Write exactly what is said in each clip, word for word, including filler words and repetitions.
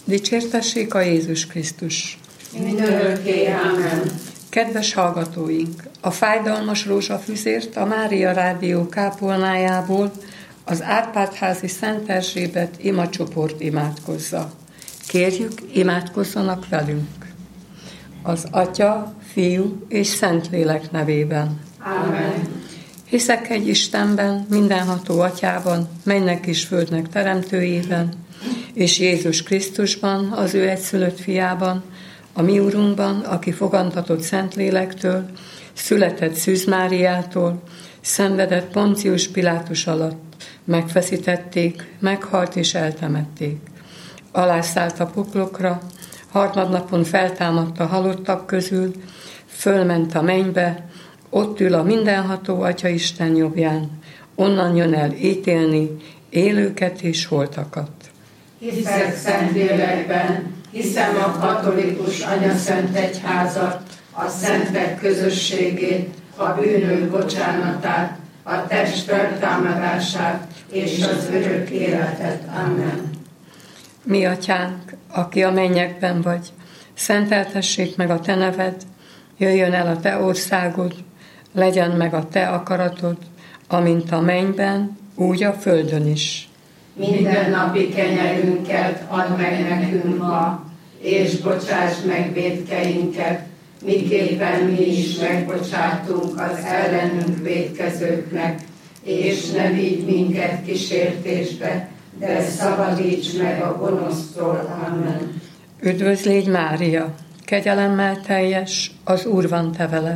Dicsértessék a Jézus Krisztus! Mindörökké, ámen. Kedves hallgatóink! A fájdalmas rózsafüzért a Mária Rádió kápolnájából az Árpád-házi Szent Erzsébet imacsoport imádkozza. Kérjük, imádkozzanak velünk! Az Atya, Fiú és Szentlélek nevében. Ámen. Hiszek egy Istenben, mindenható Atyában, mennek és földnek teremtőjében, és Jézus Krisztusban, az ő egyszülött fiában, a mi Urunkban, aki fogantatott Szentlélektől, született Szűz Máriától, szenvedett Poncius Pilátus alatt, megfeszítették, meghalt és eltemették. Alászállt a poklokra, harmadnapon feltámadt a halottak közül, fölment a mennybe, ott ül a mindenható Atya Isten jobbján, onnan jön el ítélni élőket és holtakat. Hiszek Szentlélekben, hiszem a katolikus anyaszent egyházat, a szentek közösségét, a bűnök bocsánatát, a test feltámadását és az örök életet. Amen. Mi Atyánk, aki a mennyekben vagy, szenteltessék meg a Te neved, jöjjön el a Te országod, legyen meg a Te akaratod, amint a mennyben, úgy a földön is. Minden napi kenyerünket add meg nekünk ma, és bocsásd meg vétkeinket, miképpen mi is megbocsátunk az ellenünk vétkezőknek, és ne vigy minket kísértésbe, de szabadíts meg a gonosztól. Amen. Üdvözl légy Mária, kegyelemmel teljes, az Úr van te veled.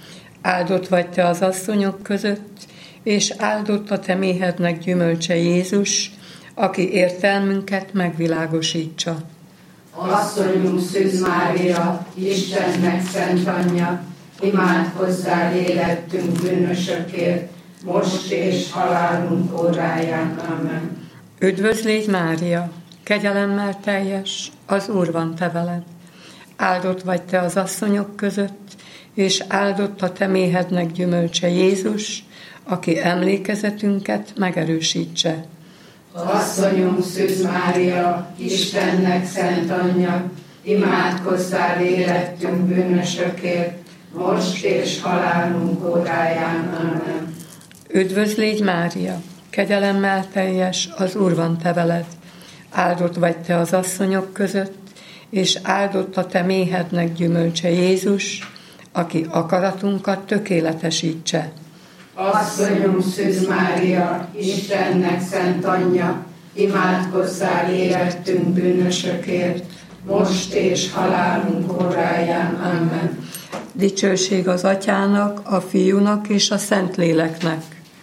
Áldott vagy te az asszonyok között, és áldott a te méhednek gyümölcse Jézus, aki értelmünket megvilágosítsa. Asszonyunk Szűz Mária, Istennek szent anyja, imádkozzál érettünk bűnösökért, most és halálunk óráján. Amen. Üdvözl légy Mária, kegyelemmel teljes, az Úr van te veled. Áldott vagy te az asszonyok között, és áldott a te méhednek gyümölcse Jézus, aki emlékezetünket megerősítse. Asszonyunk Szűz Mária, Istennek szent anyja, imádkozzál érettünk bűnösökért, most és halálunk óráján. Amen. Üdvözl légy Mária, kegyelemmel teljes, az Úr van te veled. Áldott vagy te az asszonyok között, és áldott a te méhednek gyümölcse Jézus, aki akaratunkat tökéletesítse. Asszonyunk Szűz Mária, Istennek szent anyja, imádkozzál érettünk bűnösökért, most és halálunk óráján. Amen. Dicsőség az Atyának, a Fiúnak és a Szentléleknek.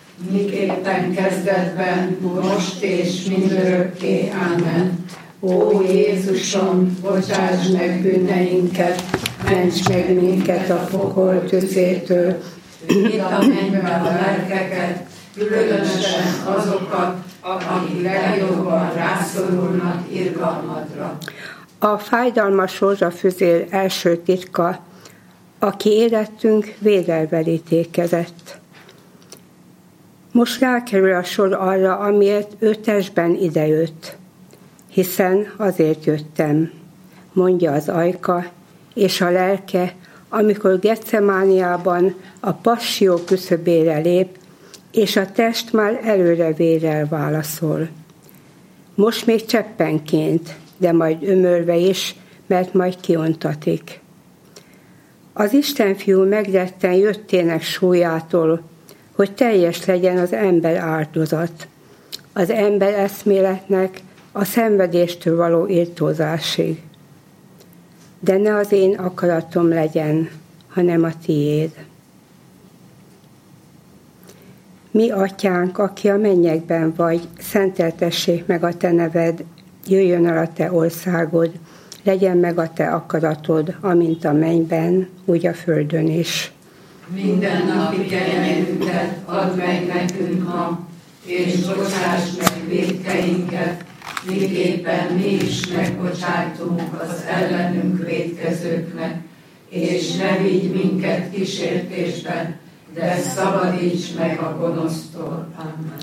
Miképpen kezdetben, most és mindörökké. Amen. Ó Jézusom, bocsáss meg bűneinket, ments meg minket a pokol tüzétől, vidd a mennybe a lelkeket, különösen azokat, akik legjobban rászorulnak irgalmadra. A fájdalmas rózsafüzér első titka, aki érettünk védelvel ítélkezett. Most rákerül a sor arra, amiért ő testben idejött. Hiszen azért jöttem, mondja az ajka, és a lelke, amikor Getsemániában a passió küszöbére lép, és a test már előre vérrel válaszol. Most még cseppenként, de majd ömörve is, mert majd kiontatik. Az Istenfiú megretten jöttének súlyától, hogy teljes legyen az ember áldozat, az ember eszméletnek a szenvedéstől való irtózásig. De ne az én akaratom legyen, hanem a tiéd. Mi Atyánk, aki a mennyekben vagy, szenteltessék meg a te neved, jöjjön el a te országod, legyen meg a te akaratod, amint a mennyben, úgy a földön is. Minden napi kenyerünket add meg nekünk ma, és bocsáss meg vétkeinket, miképpen mi is megbocsájtunk az ellenünk vétkezőknek, és ne vigy minket kísértésbe, de szabadíts meg a gonosztól. Amen.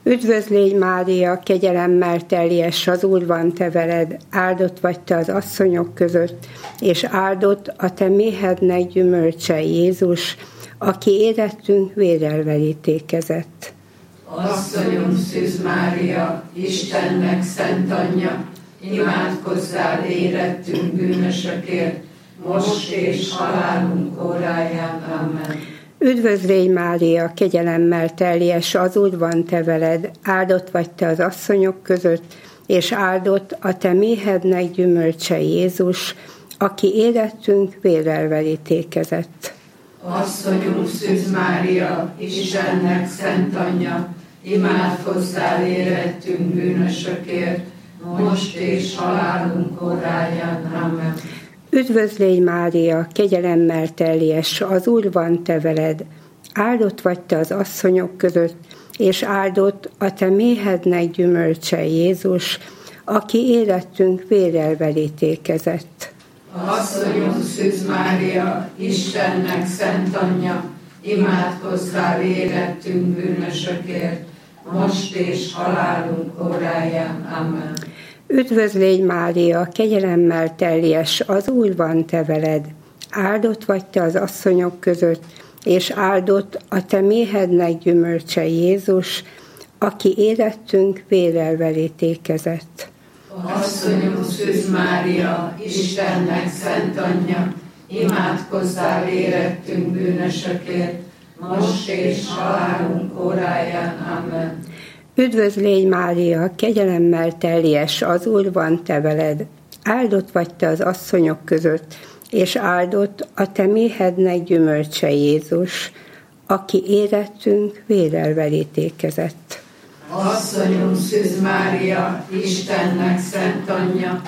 Üdvözl légy, Mária, kegyelemmel teljes, az Úr van te veled, áldott vagy te az asszonyok között, és áldott a te méhednek gyümölcse, Jézus, aki érettünk vérrel verítékezett. Asszonyunk Szűz Mária, Istennek szent anyja, imádkozzál érettünk bűnösökért, most és halálunk óráján. Amen. Üdvözl légy, Mária, kegyelemmel teljes, az Úr van te veled, áldott vagy te az asszonyok között, és áldott a te méhednek gyümölcse, Jézus, aki érettünk vérrel verítékezett. Asszonyunk Szűz Mária, Istennek szent anyja, imádkozzál érettünk bűnösökért, most és halálunk óráján. Amen. Üdvözl légy, Mária, kegyelemmel teljes, az Úr van te veled, áldott vagy te az asszonyok között, és áldott a te méhednek gyümölcse, Jézus, aki érettünk vérrel verítékezett. Asszonyunk Szűz Mária, Istennek szent anyja, imádkozzál érettünk bűnösökért, most és halálunk óráján. Amen. Üdvözl légy, Mária, kegyelemmel teljes, az Úr van te veled, áldott vagy te az asszonyok között, és áldott a te méhednek gyümölcse, Jézus, aki érettünk vérrel verítékezett. Asszonyunk Szűz Mária, Istennek szent anyja, imádkozzál érettünk bűnösökért, most és halálunk óráján. Amen. Üdvözl légy, Mária, kegyelemmel teljes, az Úr van te veled, áldott vagy te az asszonyok között, és áldott a te méhednek gyümölcse, Jézus, aki érettünk vérrel verítékezett. Asszonyunk Szűz Mária, Istennek szent anyja,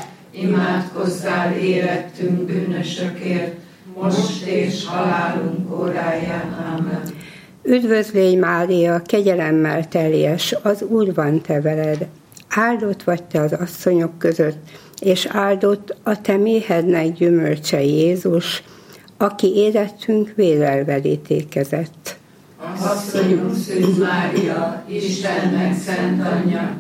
imádkozzál érettünk bűnösökért, most és halálunk óráján. Amen. Üdvözl légy, Mária, kegyelemmel teljes, az Úr van te veled, áldott vagy te az asszonyok között, és áldott a te méhednek gyümölcse, Jézus, aki érettünk vérrel verítékezett. Asszonyunk Szűz Mária, Istennek szent anyja,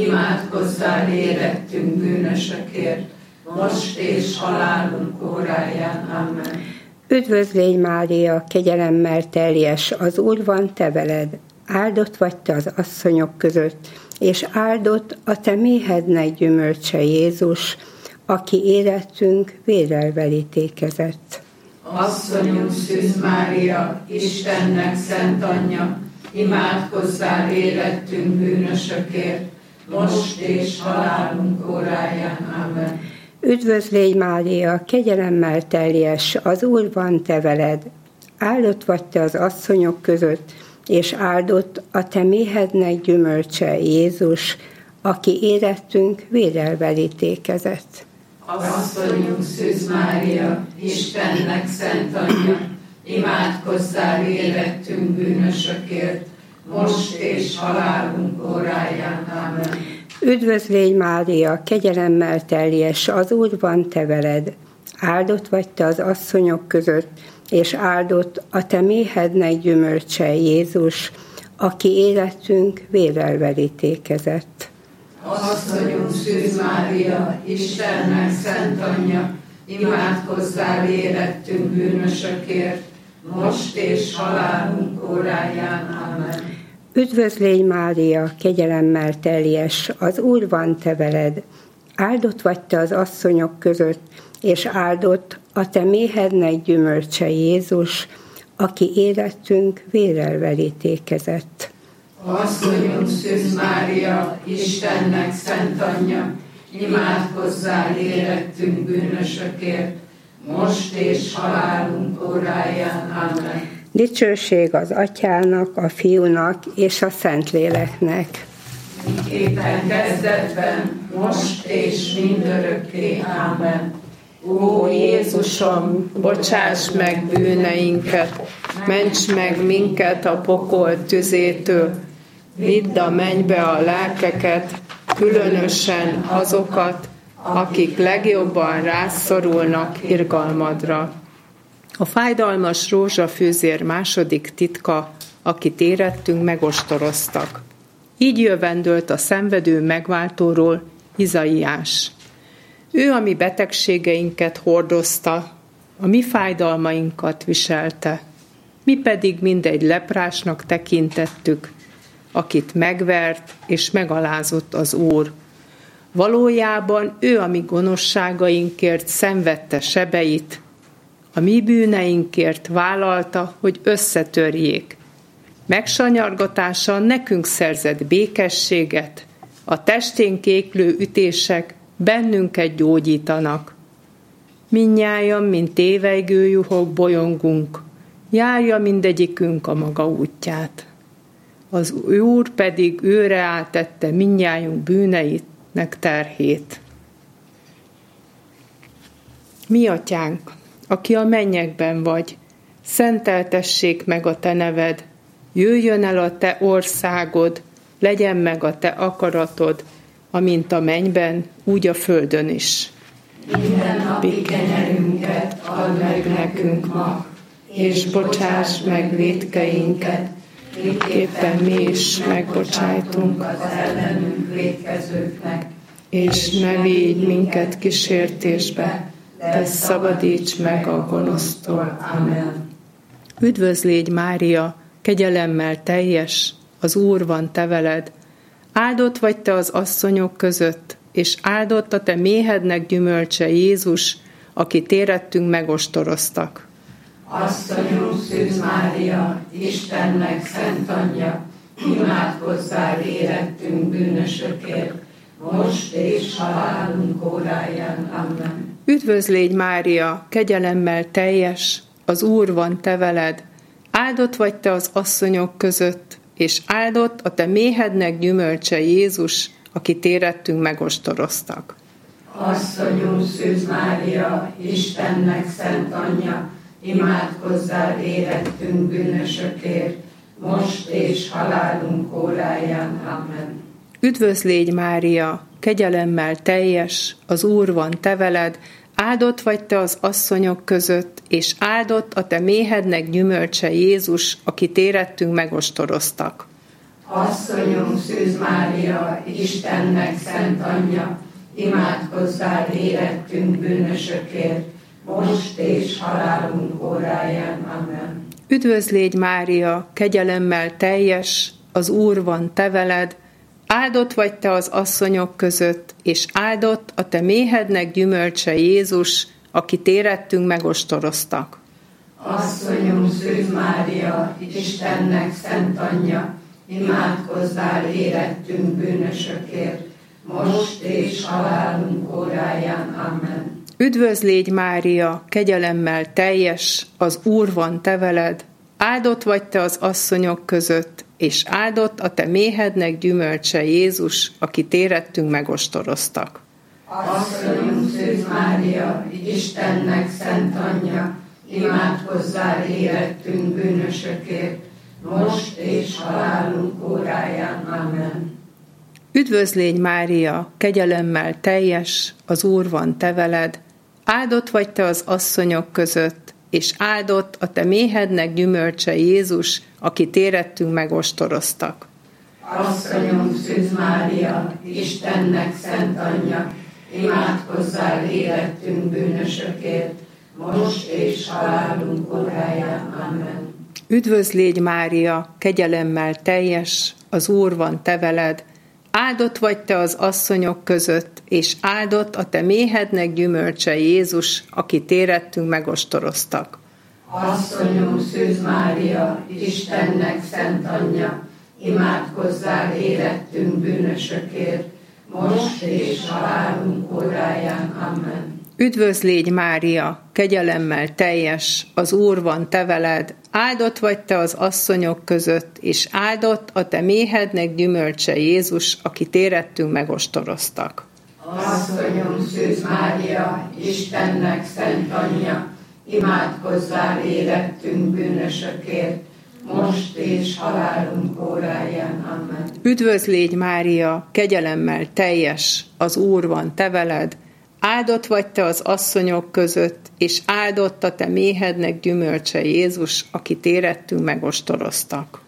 imádkozzál érettünk bűnösökért, most és halálunk óráján. Amen. Üdvözl légy, Mária, kegyelemmel teljes, az Úr van te veled, áldott vagy te az asszonyok között, és áldott a te méhednek gyümölcse, Jézus, aki érettünk vérrel verítékezett. Asszonyunk Szűz Mária, Istennek szent anyja, imádkozzál érettünk bűnösökért, most és halálunk óráján. Amen. Üdvözl légy, Mária, kegyelemmel teljes, az Úr van te veled, áldott vagy te az asszonyok között, és áldott a te méhednek gyümölcse, Jézus, aki érettünk vérrel verítékezett. Asszonyunk Szűz Mária, Istennek szent anyja, imádkozzál érettünk bűnösökért, most és halálunk óráján. Amen. Üdvözl légy, Mária, kegyelemmel teljes, az Úr van te veled, áldott vagy te az asszonyok között, és áldott a te méhednek gyümölcse, Jézus, aki érettünk vérrel verítékezett. Asszonyunk Szűz Mária, Istennek szent anyja, imádkozzál érettünk bűnösökért, most és halálunk óráján. Amen. Üdvözl légy, Mária, kegyelemmel teljes, az Úr van te veled, áldott vagy te az asszonyok között, és áldott a te méhednek gyümölcse, Jézus, aki érettünk vérrel verítékezett. Asszonyunk Szűz Mária, Istennek szent anyja, imádkozzál érettünk bűnösökért, most és halálunk óráján. Amen. Dicsőség az Atyának, a Fiúnak és a Szentléleknek. Miképpen kezdetben, most és mindörökké. Amen. Ó Jézusom, bocsáss meg bűneinket, ments meg minket a pokol tüzétől, vidd a mennybe a lelkeket, különösen azokat, akik legjobban rászorulnak irgalmadra. A fájdalmas rózsafűzér második titka, akit érettünk megostoroztak. Így jövendölt a szenvedő megváltóról Izaiás. Ő a mi betegségeinket hordozta, a mi fájdalmainkat viselte, mi pedig mindegy leprásnak tekintettük, akit megvert és megalázott az Úr. Valójában ő a mi gonoszságainkért szenvedte sebeit, a mi bűneinkért vállalta, hogy összetörjék. Megsanyargatása nekünk szerzett békességet, a testén kéklő ütések bennünket gyógyítanak. Mindnyájan, mint tévejgő juhok bolyongunk, járja mindegyikünk a maga útját. Az Úr pedig őre átette mindnyájunk bűneitnek terhét. Mi atyánk, aki a mennyekben vagy, szenteltessék meg a te neved, jöjjön el a te országod, legyen meg a te akaratod, amint a mennyben, úgy a földön is. Minden napi kenyerünket add meg nekünk ma, és bocsáss meg vétkeinket, miképpen mi is megbocsájtunk az ellenünk vétkezőknek, és ne vigy minket kísértésbe, de szabadíts meg a gonosztól. Amen. Üdvözlégy Mária, kegyelemmel teljes, az Úr van te veled. Áldott vagy te az asszonyok között, és áldott a te méhednek gyümölcse Jézus, akit érettünk megostoroztak. Asszonyunk Szűz Mária, Istennek szent anyja, imádkozzál érettünk bűnösökért, most és halálunk óráján. Amen. Üdvözlégy Mária, kegyelemmel teljes, az Úr van te veled. Áldott vagy te az asszonyok között, és áldott a te méhednek gyümölcse Jézus, akit érettünk megostoroztak. Asszonyunk Szűz Mária, Istennek szent anyja, imádkozzál érettünk bűnösökért, most és halálunk óráján. Amen. Üdvözlégy Mária, kegyelemmel teljes, az Úr van te veled, áldott vagy te az asszonyok között, és áldott a te méhednek gyümölcse Jézus, akit érettünk megostoroztak. Asszonyunk Szűz Mária, Istennek szent anyja, imádkozzál érettünk bűnösökért, most és halálunk óráján. Amen. Üdvözlégy Mária, kegyelemmel teljes, az Úr van te veled, áldott vagy te az asszonyok között, és áldott a te méhednek gyümölcse Jézus, akit érettünk megostoroztak. Asszonyunk Szűz Mária, Istennek szent anyja, imádkozzál érettünk bűnösökért, most és halálunk óráján. Amen. Üdvözlégy Mária, kegyelemmel teljes, az Úr van te veled, áldott vagy te az asszonyok között, és áldott a te méhednek gyümölcse Jézus, akit érettünk megostoroztak. Asszonyunk Szűz Mária, Istennek szent anyja, imádkozzál érettünk bűnösökért, most és halálunk óráján. Amen. Üdvözlégy Mária, kegyelemmel teljes, az Úr van te veled, áldott vagy te az asszonyok között, és áldott a te méhednek gyümölcse Jézus, akit érettünk megostoroztak. Asszonyunk Szűz Mária, Istennek szent anyja, imádkozzál érettünk bűnösökért, most és halálunk óráján. Amen. Üdvözlégy Mária, kegyelemmel teljes, az Úr van te veled, áldott vagy te az asszonyok között, és áldott a te méhednek gyümölcse Jézus, akit érettünk megostoroztak. Asszonyunk Szűz Mária, Istennek szent anyja, imádkozzál érettünk bűnösökért, most és halálunk óráján. Amen. Üdvözlégy Mária, kegyelemmel teljes, az Úr van te veled, áldott vagy te az asszonyok között, és áldott a te méhednek gyümölcse Jézus, akit érettünk megostoroztak. Asszonyunk Szűz Mária, Istennek szent anyja, imádkozzál érettünk bűnösökért, most és halálunk óráján. Amen. Üdvözlégy Mária, kegyelemmel teljes, az Úr van te veled, áldott vagy te az asszonyok között, és áldott a te méhednek gyümölcse Jézus, akit érettünk megostoroztak.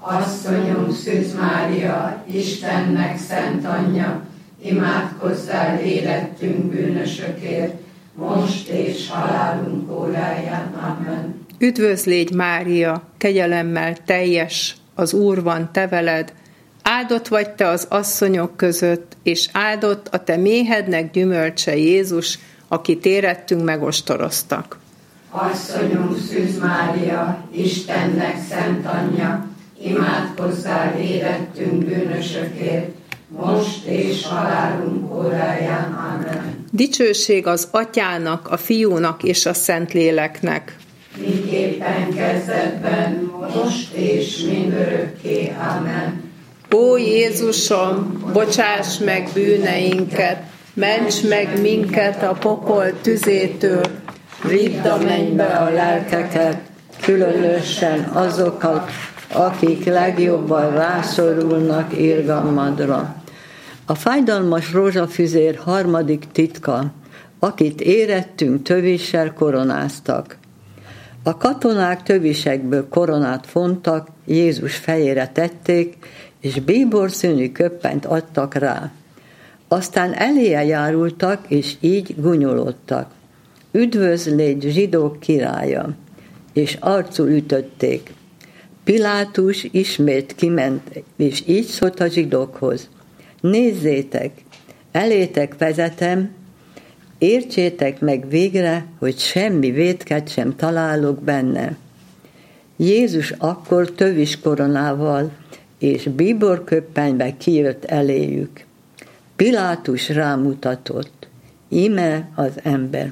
Asszonyunk Szűz Mária, Istennek szent anyja, imádkozzál érettünk bűnösökért, most és halálunk óráján. Amen. Üdvözlégy Mária, kegyelemmel teljes, az Úr van te veled, áldott vagy te az asszonyok között, és áldott a te méhednek gyümölcse Jézus, akit érettünk megostoroztak. Asszonyunk Szűz Mária, Istennek szent anyja, imádkozzál érettünk bűnösökért, most és halálunk óráján. Amen. Dicsőség az Atyának, a Fiúnak és a Szentléleknek. Miképpen kezdetben, most és mindörökké. Amen. Ó Jézusom, bocsáss meg bűneinket, ments meg minket a pokol tüzétől, vidd a mennybe a lelkeket, különösen azokat, akik legjobban rászorulnak irgalmadra. A fájdalmas rózsafüzér harmadik titka, akit érettünk tövissel koronáztak. A katonák tövisekből koronát fontak, Jézus fejére tették, és bíborszínű köppenyt adtak rá. Aztán eléje járultak, és így gúnyolódtak. Üdvözlégy zsidók királya! És arcul ütötték. Pilátus ismét kiment, és így szólt a zsidókhoz. Nézzétek, elétek vezetem, értsétek meg végre, hogy semmi vétket sem találok benne. Jézus akkor tövis koronával és bíborköppenybe kijött eléjük. Pilátus rámutatott. Íme az ember.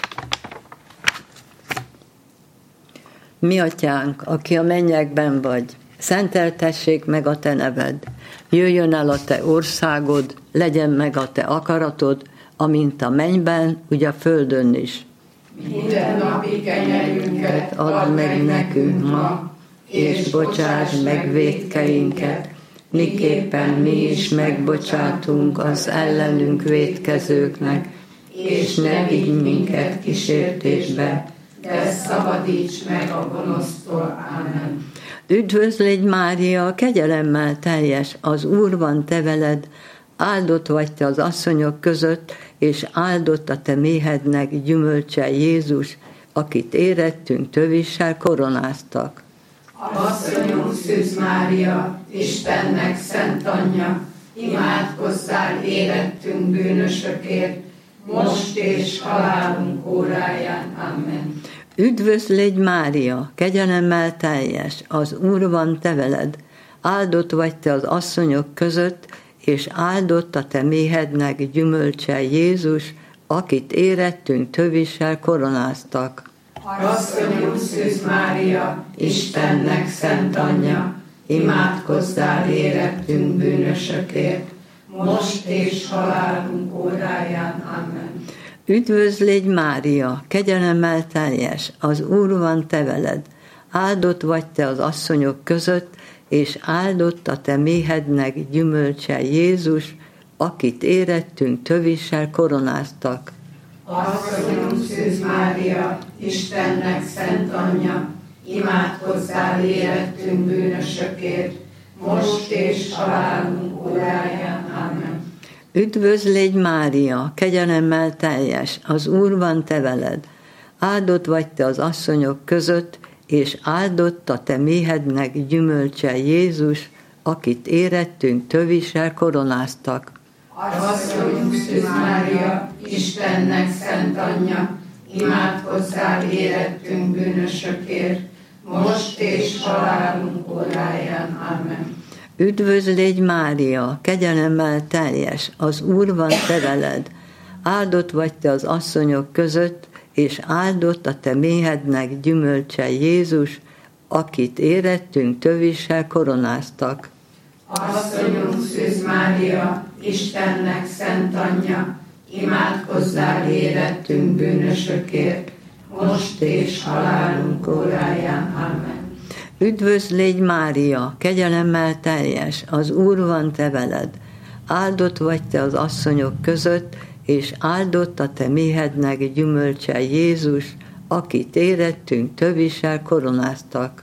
Mi atyánk, aki a mennyekben vagy, szenteltessék meg a te neved. Jöjjön el a te országod, legyen meg a te akaratod, amint a mennyben, úgy a földön is. Minden napi kenyerünket add meg nekünk ma, és bocsáss meg vétkeinket, miképpen mi is megbocsátunk az ellenünk vétkezőknek, és ne vigy minket kísértésbe, de szabadíts meg a gonosztól. Amen. Üdvözlégy Mária, kegyelemmel teljes, az Úr van te veled, áldott vagy te az asszonyok között, és áldott a te méhednek gyümölcse Jézus, akit érettünk tövissel koronáztak. Asszonyunk Szűz Mária, Istennek szent anyja, imádkozzál érettünk bűnösökért, most és halálunk óráján. Amen. Üdvözlégy Mária, kegyelemmel teljes, az Úr van te veled, áldott vagy te az asszonyok között, és áldott a te méhednek gyümölcse Jézus, akit érettünk tövissel koronáztak. Asszonyunk Szűz Mária, Istennek szent anyja, imádkozzál érettünk bűnösökért, most és halálunk óráján. Amen. Üdvözlégy Mária, kegyelemmel teljes, az Úr van te veled, áldott vagy te az asszonyok között, és áldott a te méhednek gyümölcse Jézus, akit érettünk tövissel koronáztak. Asszonyunk Szűz Mária, Istennek szent anyja, imádkozzál érettünk bűnösökért, most és halálunk óráján. Amen. Üdvözlégy Mária, kegyelemmel teljes, az Úr van te veled, áldott vagy te az asszonyok között, és áldott a te méhednek gyümölcse Jézus, akit érettünk tövissel koronáztak. Asszonyunk Szűz Mária, Istennek szent anyja, imádkozzál érettünk bűnösökért, most és halálunk óráján. Amen. Üdvözlégy Mária, kegyelemmel teljes, az Úr van te veled, áldott vagy te az asszonyok között, és áldott a te méhednek gyümölcse Jézus, akit érettünk tövissel koronáztak. Asszonyunk Szűz Mária, Istennek szent anyja, imádkozzál érettünk bűnösökért, most és halálunk óráján. Amen. Üdvözlégy Mária, kegyelemmel teljes, az Úr van te veled, áldott vagy te az asszonyok között, és áldott a te méhednek gyümölcse Jézus, akit érettünk tövissel koronáztak.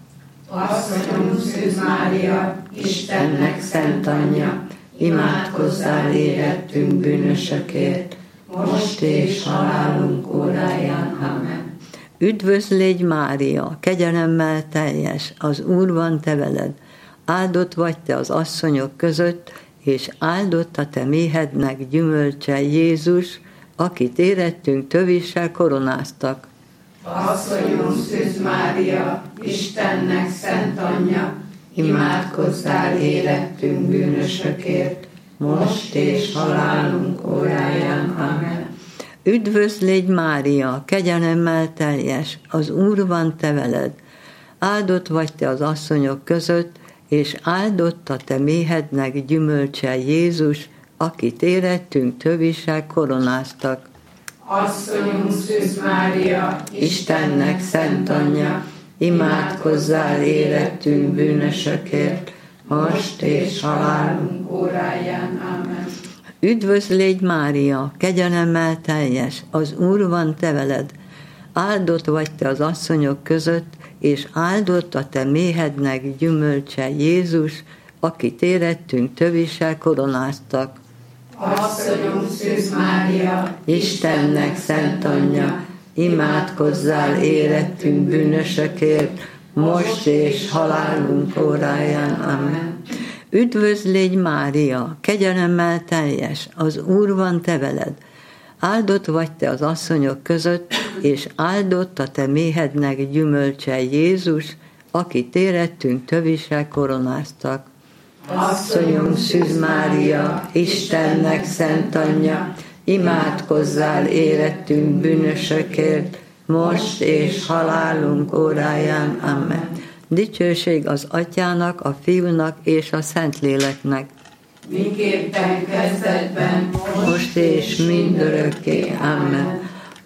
Asszonyom Szűz Mária, Istennek szent anyja, imádkozzál érettünk bűnösökért, most és halálunk óráján. Amen. Üdvözlégy Mária, kegyelemmel teljes, az Úr van te veled, áldott vagy te az asszonyok között, és áldott a te méhednek gyümölcse Jézus, akit érettünk tövissel koronáztak. Asszonyom Szűz Mária, Istennek szent anyja, imádkozzál érettünk bűnösökért, most és halálunk óráján. Amen. Üdvözlégy Mária, kegyelemmel teljes, az Úr van te veled, áldott vagy te az asszonyok között, és áldott a te méhednek gyümölcse Jézus, akit érettünk tövissel koronáztak. Asszonyom Szűz Mária, Istennek szent anyja, imádkozzál érettünk bűnösökért, most és halálunk óráján. Amen. Üdvözlégy Mária, kegyelemmel teljes, az Úr van te veled, áldott vagy te az asszonyok között, és áldott a te méhednek gyümölcse Jézus, akit érettünk tövissel koronáztak. Asszonyom Szűz Mária, Istennek szent anyja, imádkozzál érettünk bűnösökért, most és halálunk óráján. Amen. Üdvözlégy Mária, kegyelemmel teljes, az Úr van te veled, áldott vagy te az asszonyok között, és áldott a te méhednek gyümölcse Jézus, akit érettünk tövissel koronáztak. Asszonyom Szűz Mária, Istennek szent anyja, imádkozzál érettünk bűnösökért, most és halálunk óráján. Amen. Dicsőség az Atyának, a Fiúnak és a Szentléleknek. miképpen kezdetben, Most és mindörökké. Amen.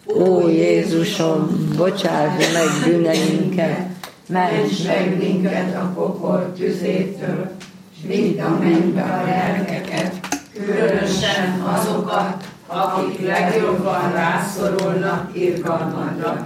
Ó Jézusom, bocsáss meg bűneinket, ments meg minket a pokol tüzétől, s vidd a mennybe a lelkeket, különösen azokat, akik legjobban rászorulnak irgalmadra.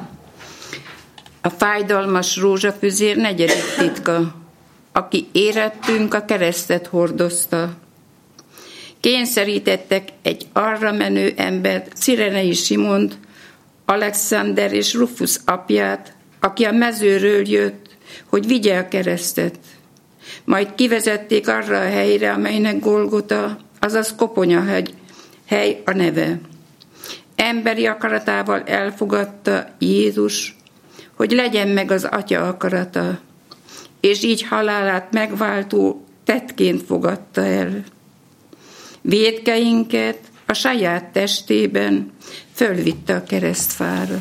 A fájdalmas rózsafüzér negyedik titka, aki érettünk a keresztet hordozta. Kényszerítettek egy arra menő embert, Cirenei Simont, Alexander és Rufus apját, aki a mezőről jött, hogy vigye a keresztet. Majd kivezették arra a helyre, amelynek Golgota, azaz Koponyahegy, hely a neve. Emberi akaratával elfogadta Jézus, hogy legyen meg az Atya akarata, és így halálát megváltó tettként fogadta el. Vétkeinket a saját testében fölvitte a keresztfára.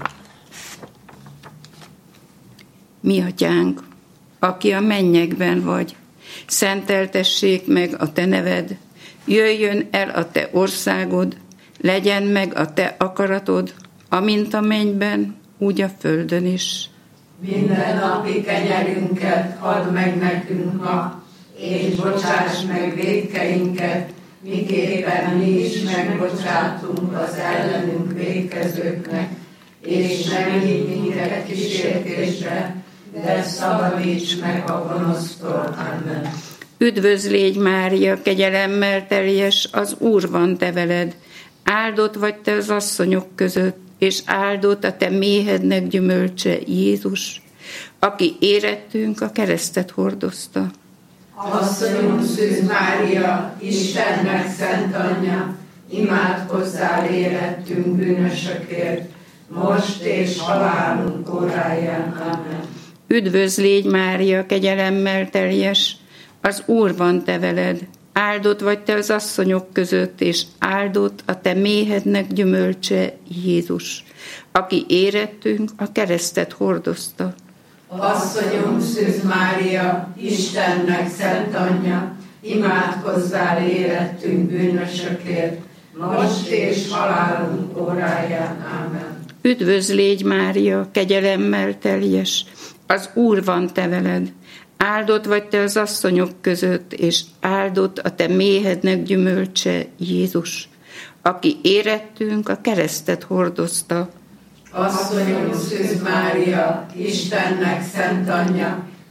Mi Atyánk, aki a mennyekben vagy, szenteltessék meg a te neved, jöjjön el a te országod, legyen meg a te akaratod, amint a mennyben, úgy a földön is. Minden napi kenyerünket add meg nekünk ma, és bocsáss meg vétkeinket, miképpen mi is megbocsátunk az ellenünk vétkezőknek, és ne vigy minket kísértésre, de szabadíts meg a gonosztól. Amen. Üdvözlégy Mária, kegyelemmel teljes, az Úr van te veled, áldott vagy te az asszonyok között, és áldott a te méhednek gyümölcse Jézus, aki érettünk a keresztet hordozta. Asszonyom Szűz Mária, Istennek szent anyja, imádkozzál érettünk bűnösökért, most és halálunk óráján. Amen. Üdvözlégy Mária, kegyelemmel teljes, az Úr van te veled, áldott vagy te az asszonyok között, és áldott a te méhednek gyümölcse Jézus, aki érettünk a keresztet hordozta. Asszonyom Szűz Mária, Istennek szent anyja, imádkozzál érettünk bűnösökért, most és halálunk óráján. Amen. Üdvözlégy Mária, kegyelemmel teljes, az Úr van te veled, áldott vagy te az asszonyok között, és áldott a te méhednek gyümölcse Jézus, aki érettünk a keresztet hordozta. Asszonyom Szűz Mária, Istennek szent anyja,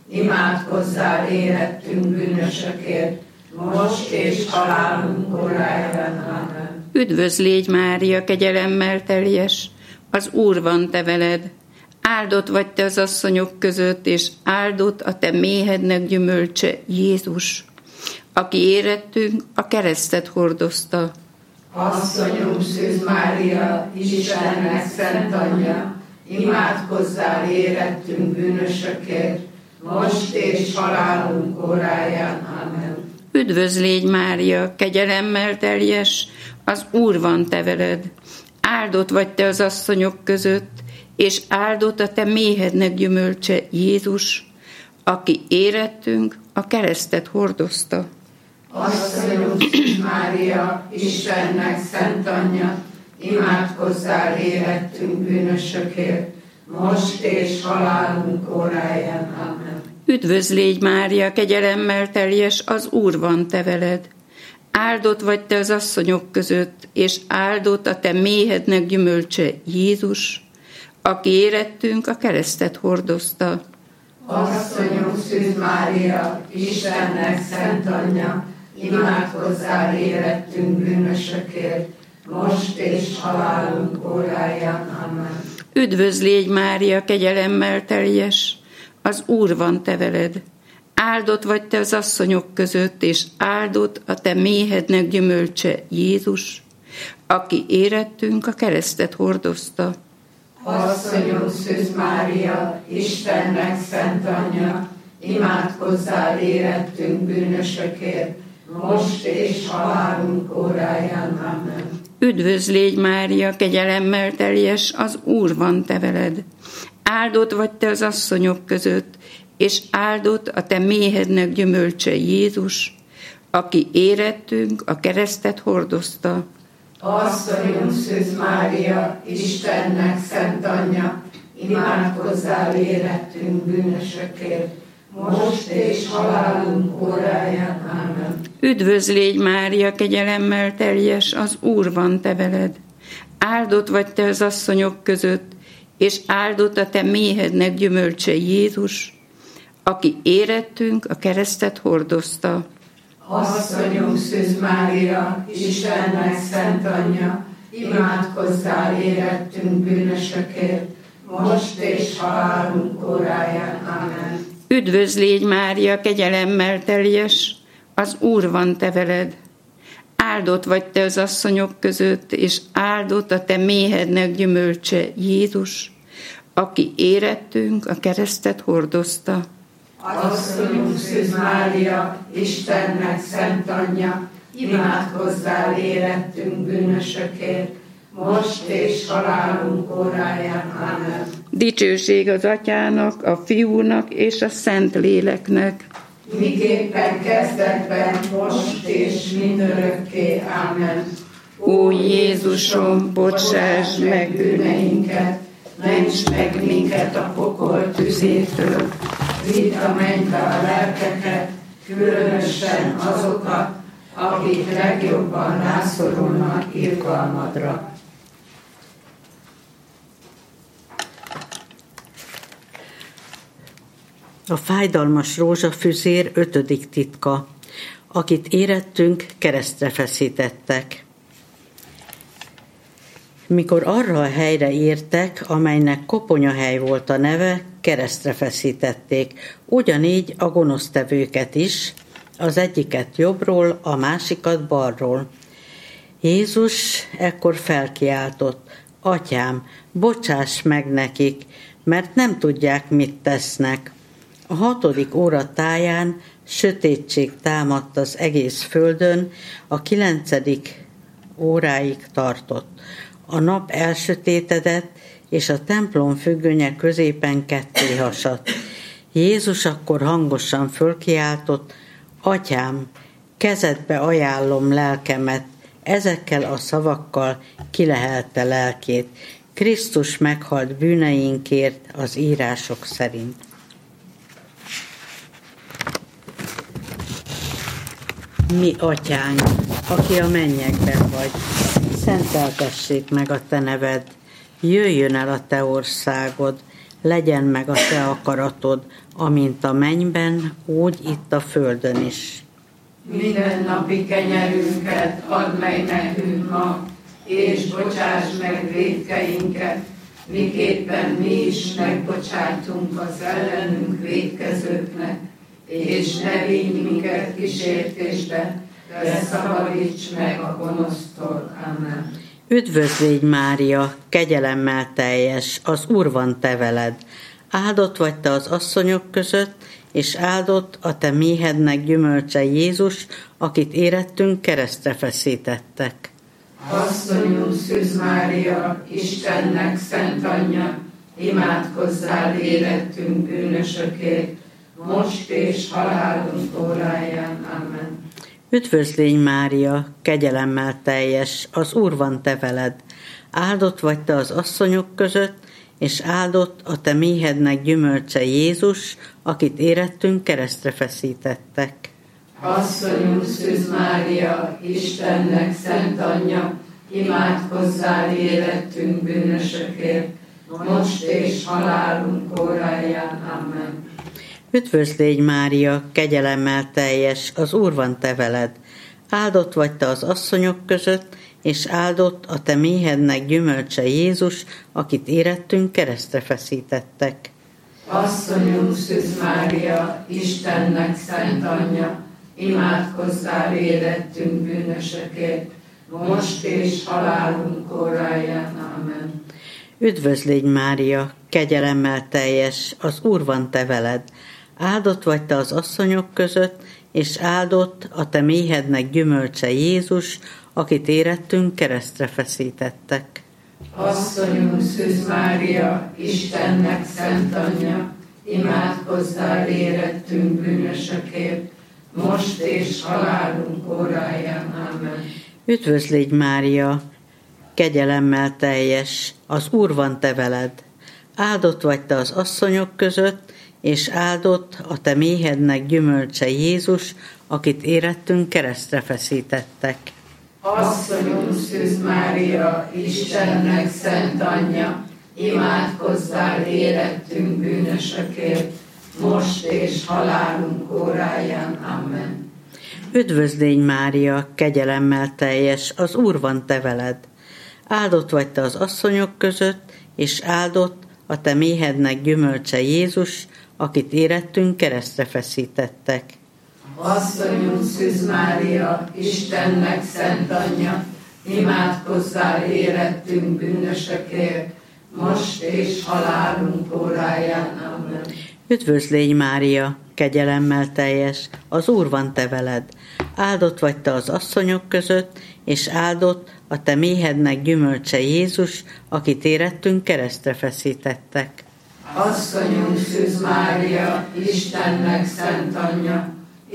imádkozzál érettünk bűnösökért, most és halálunk óráján. Amen. Üdvözl légy, Mária, kegyelemmel teljes, az Úr van te veled. Áldott vagy te az asszonyok között, és áldott a te méhednek gyümölcse, Jézus, aki érettünk a keresztet hordozta. Asszonyunk Szűz Mária, Istennek szent anyja, imádkozzál érettünk bűnösökért, most és halálunk óráján. Amen. Üdvözl légy, Mária, kegyelemmel teljes, az Úr van te veled. Áldott vagy te az asszonyok között, és áldott a te méhednek gyümölcse, Jézus, aki érettünk a keresztet hordozta. Asszonyunk Szűz Mária, Istennek szent anyja, imádkozzál érettünk bűnösökért, most és halálunk óráján. Amen. Üdvözl légy, Mária, kegyelemmel teljes, az Úr van te veled. Áldott vagy te az asszonyok között, és áldott a te méhednek gyümölcse, Jézus, aki érettünk a keresztet hordozta. Asszonyunk Szűz Mária, Istennek szent anyja, imádkozzál érettünk bűnösökért, most és halálunk óráján. Amen. Üdvözl légy, Mária, kegyelemmel teljes, az Úr van te veled. Áldott vagy te az asszonyok között, és áldott a te méhednek gyümölcse, Jézus, aki érettünk a keresztet hordozta. Asszonyunk Szűz Mária, Istennek szent anyja, imádkozzál érettünk bűnösökért, most és halálunk óráján. Amen. Üdvözl légy, Mária, kegyelemmel teljes, az Úr van te veled. Áldott vagy te az asszonyok között, és áldott a te méhednek gyümölcse, Jézus, aki érettünk a keresztet hordozta. Asszonyunk Szűz Mária, Istennek szent anyja, imádkozzál érettünk bűnösökért, most és halálunk óráján. Amen. Üdvözl légy, Mária, kegyelemmel teljes, az Úr van te veled. Áldott vagy te az asszonyok között, és áldott a te méhednek gyümölcse, Jézus, aki érettünk a keresztet hordozta. Asszonyunk Szűz Mária, Istennek szent anyja, imádkozzál érettünk bűnösökért, most és halálunk óráján. Amen. Üdvözl légy, Mária, kegyelemmel teljes, az Úr van te veled. Áldott vagy te az asszonyok között, és áldott a te méhednek gyümölcse, Jézus, aki érettünk a keresztet hordozta. Asszonyunk Szűz Mária, Istennek szent anyja, imádkozzál érettünk bűnösökért, most és halálunk óráján. Amen. Dicsőség az Atyának, a Fiúnak és a Szent Léleknek. Miképpen kezdetben, most és mindörökké. Amen. Ó Jézusom, bocsáss meg bűneinket, ments meg minket a pokol tüzétől, vidd a mennybe a lelkeket, különösen azokat, akik legjobban rászorulnak irgalmadra. A fájdalmas rózsafüzér ötödik titka, akit érettünk, keresztre feszítettek. Mikor arra a helyre értek, amelynek koponyahely volt a neve, keresztre feszítették, ugyanígy a gonosztevőket is, az egyiket jobbról, a másikat balról. Jézus ekkor felkiáltott: Atyám, bocsáss meg nekik, mert nem tudják, mit tesznek. A hatodik óra táján sötétség támadt az egész földön, a kilencedik óráig tartott. A nap elsötétedett, és a templom függönye középen ketté hasadt. Jézus akkor hangosan fölkiáltott: Atyám, kezedbe ajánlom lelkemet. Ezekkel a szavakkal kilehelte lelkét. Krisztus meghalt bűneinkért az írások szerint. Mi atyánk, aki a mennyekben vagy, szenteltessék meg a te neved, jöjjön el a te országod, legyen meg a te akaratod, amint a mennyben, úgy itt a földön is. Minden napi kenyerünket add meg nekünk ma, és bocsáss meg vétkeinket, miképpen mi is megbocsátunk az ellenünk vétkezőknek, és ne vigy minket kísértésbe, de szabadíts meg a gonosztól. Amen. Üdvözl légy, Mária, kegyelemmel teljes, az Úr van te veled. Áldott vagy te az asszonyok között, és áldott a te méhednek gyümölcse Jézus, akit érettünk keresztre feszítettek. Asszonyunk Szűz Mária, Istennek szent anyja, imádkozzál érettünk bűnösökért, most és halálunk óráján. Amen. Üdvözl légy, Mária, kegyelemmel teljes, az Úr van te veled. Áldott vagy te az asszonyok között, és áldott a te méhednek gyümölcse Jézus, akit érettünk keresztre feszítettek. Asszonyunk Szűz Mária, Istennek szent anyja, imádkozzál érettünk bűnösökért, most és halálunk óráján. Amen. Üdvözl légy, Mária, kegyelemmel teljes, az Úr van te veled. Áldott vagy te az asszonyok között, és áldott a te méhednek gyümölcse Jézus, akit érettünk keresztre feszítettek. Asszonyunk Szűz Mária, Istennek szent anyja, imádkozzál érettünk bűnösökért, most és halálunk óráján. Amen. Üdvözl légy, Mária, kegyelemmel teljes, az Úr van te veled. Áldott vagy te az asszonyok között, és áldott a te méhednek gyümölcse Jézus, akit érettünk keresztre feszítettek. Asszonyunk Szűz Mária, Istennek szent anyja, imádkozzál érettünk bűnösökért, most és halálunk óráján. Amen. Üdvözl légy, Mária, kegyelemmel teljes, az Úr van te veled. Áldott vagy te az asszonyok között, és áldott a te méhednek gyümölcse Jézus, akit érettünk keresztre feszítettek. Asszonyunk Szűz Mária, Istennek szent anyja, imádkozzál érettünk bűnösökért, most és halálunk óráján. Amen. Üdvözl légy, Mária, kegyelemmel teljes, az Úr van te veled. Áldott vagy te az asszonyok között, és áldott a te méhednek gyümölcse Jézus, akit érettünk keresztre feszítettek. Asszonyunk Szűz Mária, Istennek szent anyja, imádkozzál érettünk bűnösökért, most és halálunk óráján. Amen. Üdvözl légy, Mária, kegyelemmel teljes, az Úr van te veled. Áldott vagy te az asszonyok között, és áldott a te méhednek gyümölcse Jézus, akit érettünk keresztre feszítettek. Asszonyunk Szűz Mária, Istennek szent anyja,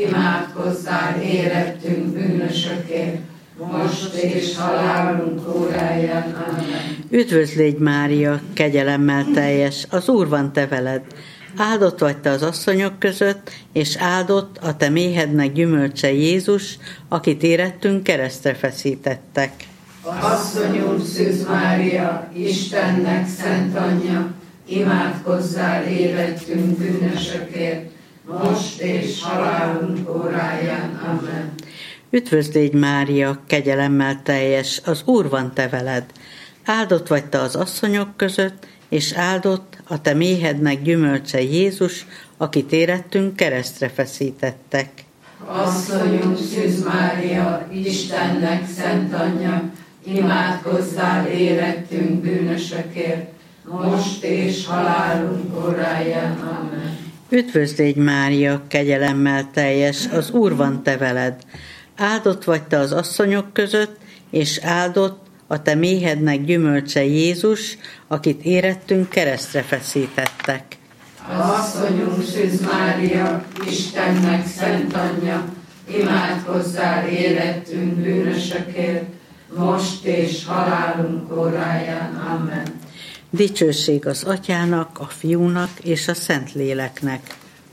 imádkozzál érettünk bűnösökért, most és halálunk óráján. Amen. Üdvözl légy, Mária, kegyelemmel teljes, az Úr van te veled. Áldott vagy te az asszonyok között, és áldott a te méhednek gyümölcse Jézus, akit érettünk keresztre feszítettek. Asszonyunk Szűz Mária, Istennek szent anyja, imádkozzál érettünk bűnösökért, most és halálunk óráján. Amen. Üdvözl légy, Mária, kegyelemmel teljes, az Úr van te veled. Áldott vagy te az asszonyok között, és áldott a te méhednek gyümölcse Jézus, akit érettünk keresztre feszítettek. Asszonyunk Szűz Mária, Istennek szent anyja, imádkozzál érettünk bűnösökért, most és halálunk óráján. Amen. Üdvözl légy, Mária, kegyelemmel teljes, az Úr van te veled. Áldott vagy te az asszonyok között, és áldott a te méhednek gyümölcse Jézus, akit érettünk keresztre feszítettek. Asszonyunk Szűz Mária, Istennek szent anyja, imádkozzál érettünk bűnösökért, most és halálunk óráján. Amen. Dicsőség az Atyának, a Fiúnak és a Szentléleknek.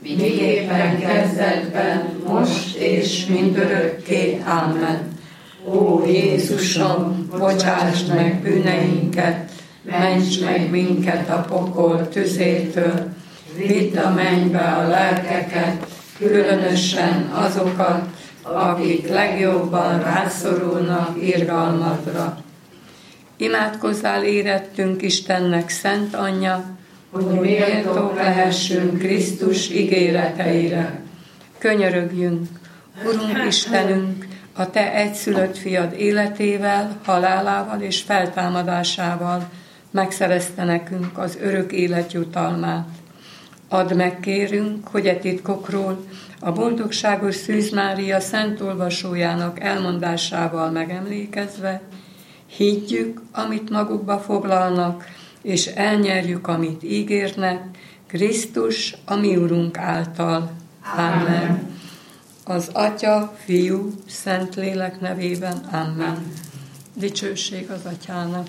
Miképpen kezdetben, most és mindörökké. Amen. Ó Jézusom, bocsáss meg bűneinket, ments meg minket a pokol tüzétől, vidd a mennybe a lelkeket, különösen azokat, akik legjobban rászorulnak irgalmadra. Imádkozzál érettünk Istennek szent anyja, hogy méltók lehessünk Krisztus ígéreteire. Könyörögjünk, Urunk Istenünk, a Te egyszülött fiad életével, halálával és feltámadásával megszerezte nekünk az örök élet jutalmát. Add meg, kérünk, hogy e titkokról a boldogságos Szűz Mária szent olvasójának elmondásával megemlékezve higgyük, amit magukba foglalnak, és elnyerjük, amit ígérnek, Krisztus, a mi Urunk által. Amen. Az Atya, Fiú, Szentlélek nevében. Amen. Dicsőség az Atyának.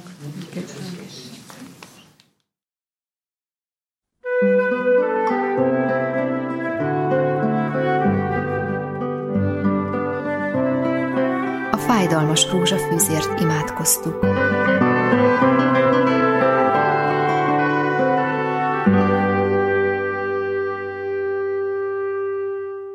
A fájdalmas rózsafűzért imádkoztuk.